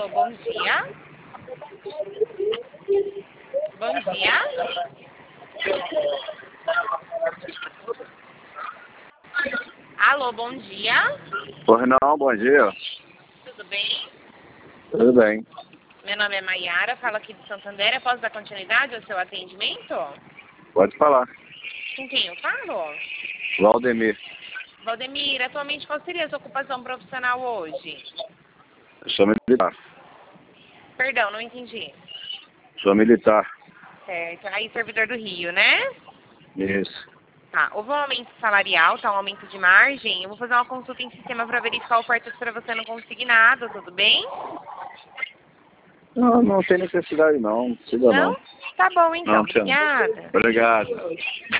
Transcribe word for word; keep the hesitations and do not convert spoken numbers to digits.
bom dia. Bom dia. Alô, bom dia. Pois não, bom dia. Tudo bem? Tudo bem. Meu nome é Maiara, falo aqui de Santander. Eu posso dar continuidade ao seu atendimento? Pode falar. Com quem eu falo? Valdemir. Valdemir, atualmente qual seria a sua ocupação profissional hoje? Eu sou militar. Perdão, não entendi. Sou militar. Certo. Aí, servidor do Rio, né? Isso. Tá. Houve um aumento salarial, tá? Um aumento de margem. Eu vou fazer uma consulta em sistema para verificar ofertas para você no consignado, tudo bem? Não, não tem necessidade não. Não precisa não. Não? Tá bom, então. Não, precisa não. Obrigada. Obrigado.